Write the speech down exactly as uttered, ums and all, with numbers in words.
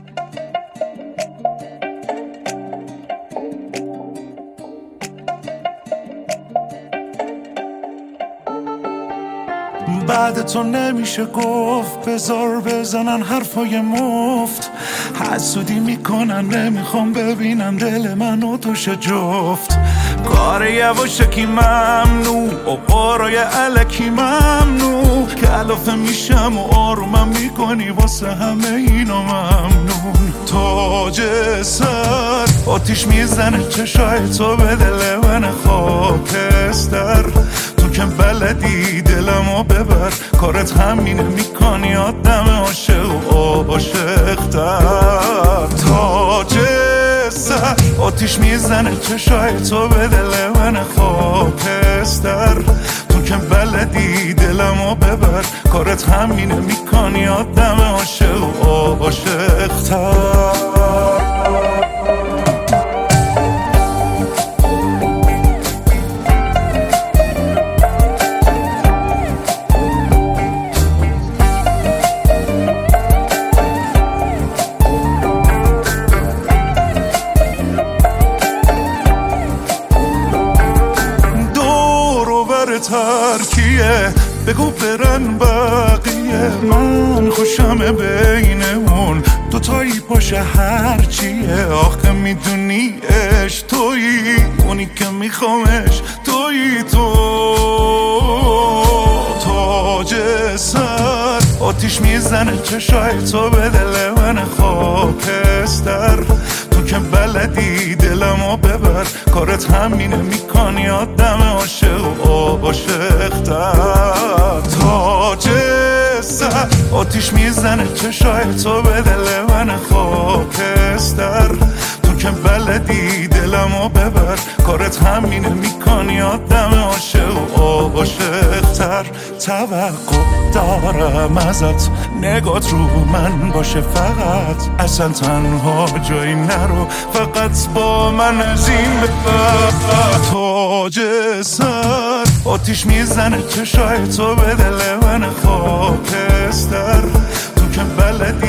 بعد تو نمیشه گفت بذار بزنن حرفای مفت، حسودی میکنن نمیخوام ببینن دل من و توش جفت. کار یواشکی ممنوع و قارای علکی ممنوع، کلافه میشم و آرومم میکنی واسه همه اینا ممنون. تاج سر آتیش میزنه چشای تو به دل من خاکستر، تو که بلدی دلمو ببر کارت همینه میکنی آدم عاشق و عاشق‌تر. تاج سر آتیش میزنه چشای تو به دل من خاکستر، تو که بلدی دلمو ببر کارت همینه میکنی آدم عاشق و عاشق‌تر. ترکیه بگو برن بقیه، من خوشم بینمون دوتایی پاشه هرچیه. آخه میدونی اش تویی اونی که میخوامش تویی تو. تاج سر آتیش میزنه چشای تو به دل من خاکستر، تو که بلدی دلمو ببر کارت همینه میکنی آدم عاشق و عاشق‌تر. تاج سر آتیش میزنه چشای تو به دل من خاکستر، تو که بلدی دلمو ببر کارت همینه میکنی آدم عاشق و عاشق‌تر. توقع دارم ازت نگات رو من باشه فقط، اصلا تنها جایی نرو فقط با من از این ببر. تاج سر آتیش میزنه چشای تو به دل من خاکستر، تو که بلدی